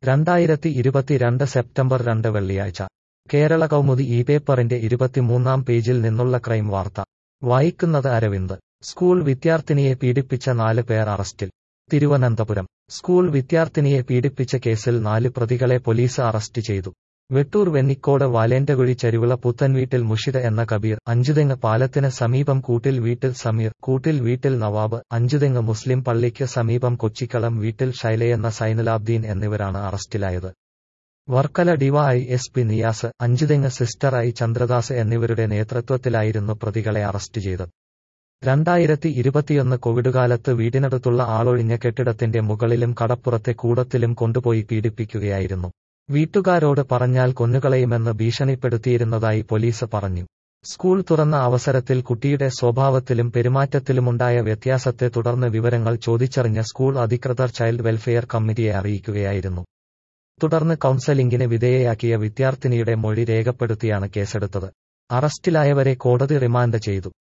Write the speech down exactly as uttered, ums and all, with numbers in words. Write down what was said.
രണ്ടായിരത്തി ഇരുപത്തിരണ്ട് സെപ്റ്റംബർ രണ്ട് വെള്ളിയാഴ്ച കേരള കൗമുദി ഈ പേപ്പറിന്റെ ഇരുപത്തിമൂന്നാം പേജിൽ നിന്നുള്ള ക്രൈം വാർത്ത വായിക്കുന്നത് അരവിന്ദ്. സ്കൂൾ വിദ്യാർത്ഥിനിയെ പീഡിപ്പിച്ച നാല് പേർ അറസ്റ്റിൽ. തിരുവനന്തപുരം. സ്കൂൾ വിദ്യാർത്ഥിനിയെ പീഡിപ്പിച്ച കേസിൽ നാല് പ്രതികളെ പോലീസ് അറസ്റ്റ് ചെയ്തു. വെട്ടൂർ വെന്നിക്കോട് വാലേന്റകുഴി ചരുവിള പുത്തൻവീട്ടിൽ മുഷിദ എന്ന കബീർ, അഞ്ചുതെങ്ങ് പാലത്തിന് സമീപം കൂട്ടിൽ വീട്ടിൽ സമീർ, കൂട്ടിൽ വീട്ടിൽ നവാബ്, അഞ്ചുതെങ്ങ് മുസ്ലിം പള്ളിക്ക് സമീപം കൊച്ചിക്കളം വീട്ടിൽ ഷൈലയെന്ന സൈനുലാബ്ദീൻ എന്നിവരാണ് അറസ്റ്റിലായത്. Varkala DY S P Niyas, Anchuthengu സിസ്റ്റർ ഐ ചന്ദ്രദാസ് എന്നിവരുടെ നേതൃത്വത്തിലായിരുന്നു പ്രതികളെ അറസ്റ്റ് ചെയ്തത്. രണ്ടായിരത്തി ഇരുപത്തിയൊന്ന് കോവിഡുകാലത്ത് വീടിനടുത്തുള്ള ആളൊഴിഞ്ഞ കെട്ടിടത്തിന്റെ മുകളിലും കടപ്പുറത്തെ കൂടത്തിലും കൊണ്ടുപോയി പീഡിപ്പിക്കുകയായിരുന്നു. വീട്ടുകാരോട് പറഞ്ഞാൽ കൊന്നുകളയുമെന്ന് ഭീഷണിപ്പെടുത്തിയിരുന്നതായി പോലീസ് പറഞ്ഞു. സ്കൂൾ തുറന്ന അവസരത്തിൽ കുട്ടിയുടെ സ്വഭാവത്തിലും പെരുമാറ്റത്തിലുമുണ്ടായ വ്യത്യാസത്തെ തുടർന്ന് വിവരങ്ങൾ ചോദിച്ചറിഞ്ഞ സ്കൂൾ അധികൃതർ ചൈൽഡ് വെൽഫെയർ കമ്മിറ്റിയെ അറിയിക്കുകയായിരുന്നു. തുടർന്ന് കൗൺസലിംഗിന് വിധേയയാക്കിയ വിദ്യാർത്ഥിനിയുടെ മൊഴി രേഖപ്പെടുത്തിയാണ് കേസെടുത്തത്. അറസ്റ്റിലായവരെ കോടതി റിമാൻഡ് ചെയ്തു.